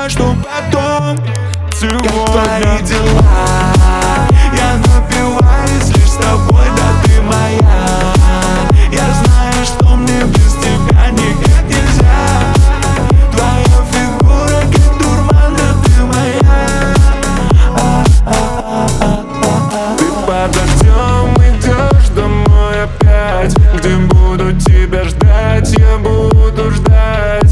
знаю, что потом. Сегодня. Как твои дела? Я напиваюсь лишь с тобой, да ты моя. Я знаю, что мне без тебя никак нельзя. Твоя фигура как дурман, да ты моя. Ты под дождем идешь домой опять, где буду тебя ждать, я буду ждать.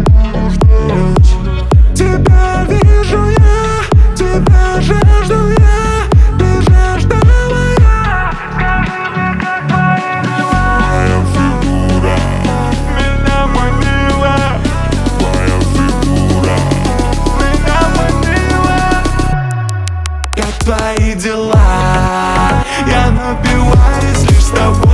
Тебя вижу я, тебя жажду я, ты жажда моя. Скажи мне, как твои дела? Твоя фигура, Меня манила, твоя фигура, меня манила. Как твои дела? Я напиваюсь лишь с тобой,